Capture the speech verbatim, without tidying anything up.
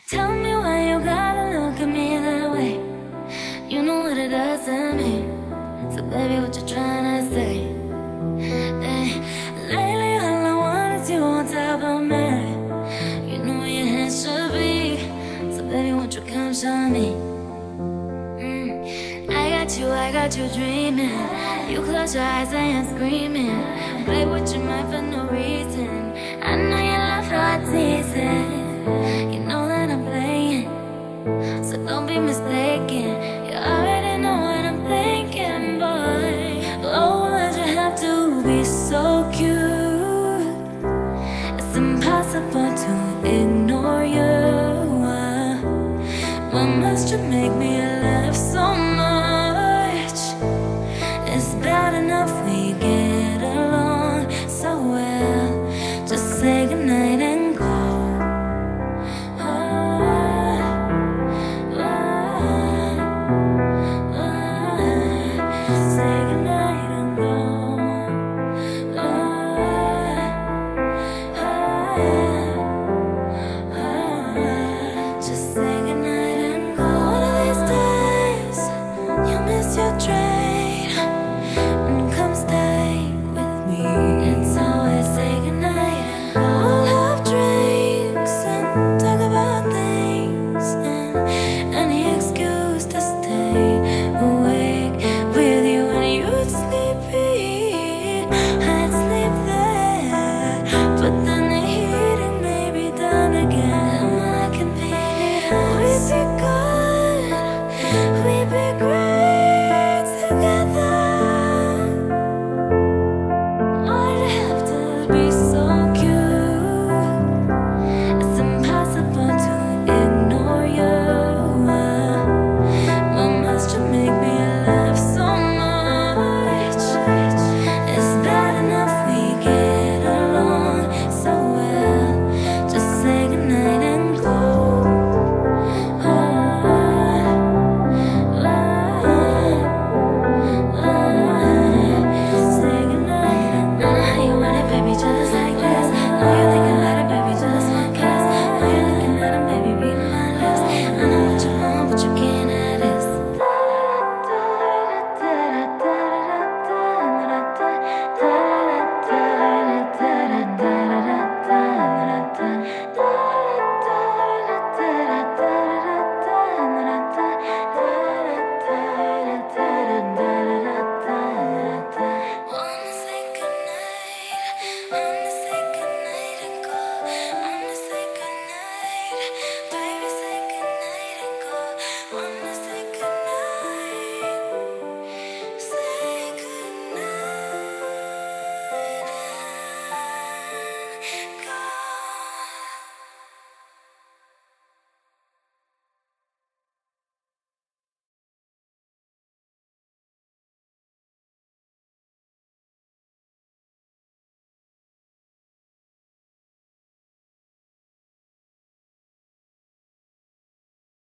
Tell me why you gotta look at me that way. You know what it does to me. So baby, what you trying to say? Hey, lately all I want is you on top of me. You know where your hands should be. So baby, won't you come show me? mm. I got you, I got you dreaming. You close your eyes, I am screaming. Play with your mind for no reason. I know you love how I tease it.